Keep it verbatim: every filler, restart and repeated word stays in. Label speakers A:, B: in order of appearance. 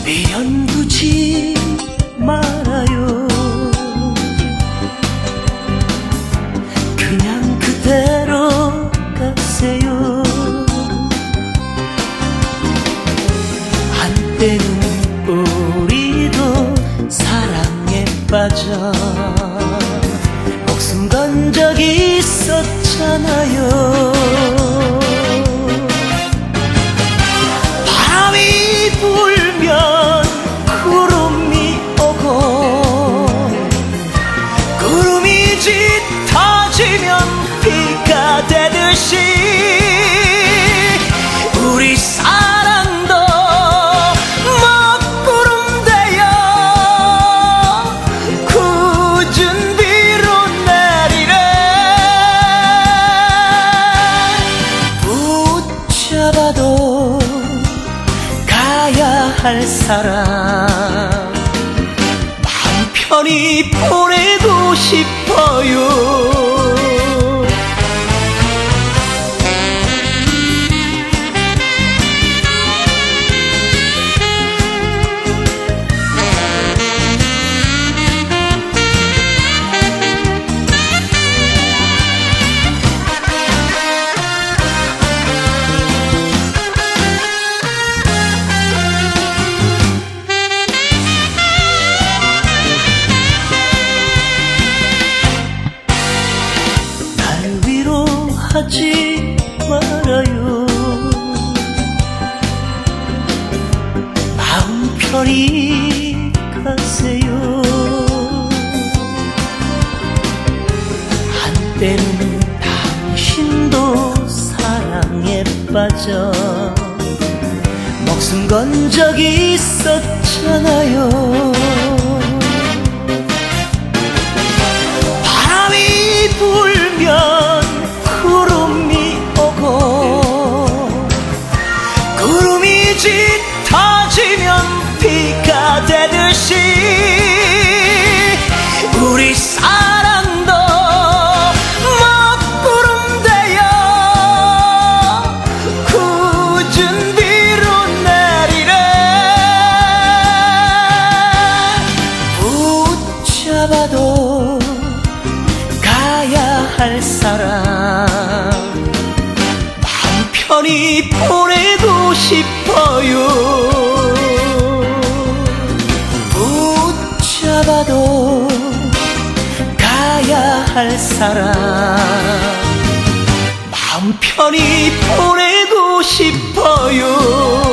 A: 미련 두지 말아요. 그냥 그대로 가세요. 한때는 우리도 사랑에 빠져 목숨 건 적이 있었잖아요. 바람이 불면 구름이 오고 구름이 짙어지면 비가 되듯이 우리 사랑도 먹구름 되어 굳은 비로 내리래. 붙잡아도 가야 할 사람 마음 편히 보내고 싶어요. 하지 말아요. 마음 편히 가세요. 한때는 당신도 사랑에 빠져 목숨 건 적이 있었잖아요. 바람이 불면 구름이 오고 구름이 짙어지면 비가 되듯이 우리 사랑도 먹구름 되어 굳은 비로 내리래. 붙잡아도 가야 할 사람 마음 편히 보내고 싶어요. 붙잡아도 가야 할 사람 마음 편히 보내고 싶어요.